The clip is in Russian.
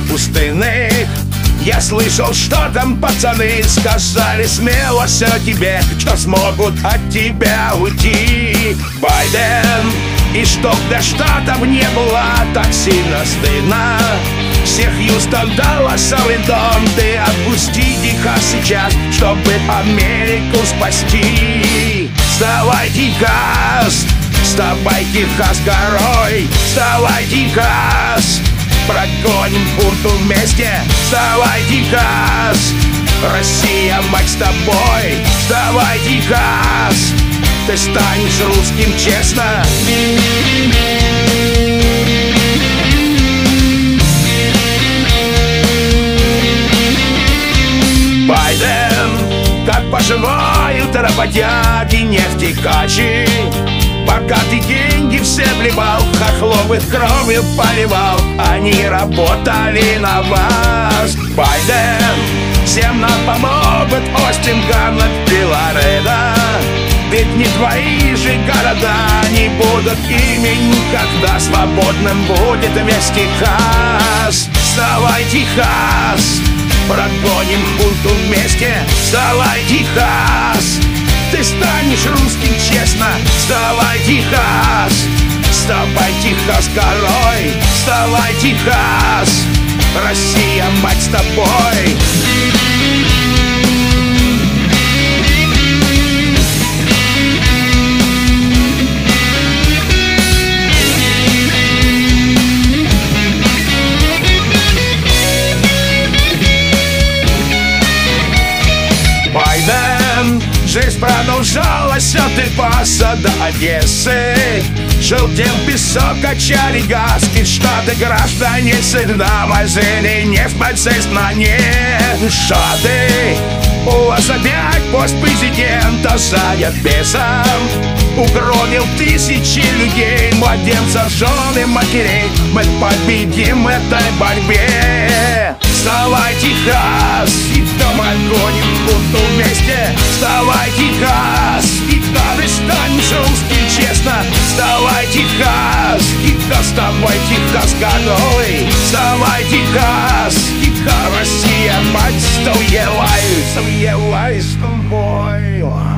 пустынных. Я слышал, что там пацаны сказали смело все тебе, что смогут от тебя уйти. Байден, и чтоб для штатов не было так сильно стыдно, всех Хьюстон, Даллас, Линдон, ты отпусти Техас сейчас, чтобы Америку спасти. Вставай, Техас, вставай, Техас, горой, вставай, Техас, прогоним бунту вместе. Вставай, Техас, Россия, мать, с тобой. Вставай, Техас, ты станешь русским, честно. Байден, как поживают работяги, нефтекачи? Пока ты деньги все вливал, хохлов их кровью поливал, они работали на вас. Байден, всем нам помогут Остин, Гарнет и Лоредо. Ведь не твои же города не будут ими никогда. Свободным будет весь Техас. Вставай, Техас, прогоним бунту вместе. Вставай, Техас, ты станешь русским, честно. Вставай, Техас, вставай, Техас, горой. Вставай, Техас, Россия, мать, с тобой. Байден, жизнь продолжалась от Эльпаса до Одессы. Желтел песок, качали газ, и Штаты граждане всегда возили нефть в сознание. Штаты, у вас опять пост президента занят бесом. Угробил тысячи людей, младенцев, жен и матерей. Мы победим в этой борьбе. Вставай, Техас, и там гоним бунту вместе. Вставай, Техас, и ты станешь русским, честно. Вставай, Техас, Техас, вставай, Техас, горой. Вставай, Техас, Техас, Россия, мать, вставай с тобой.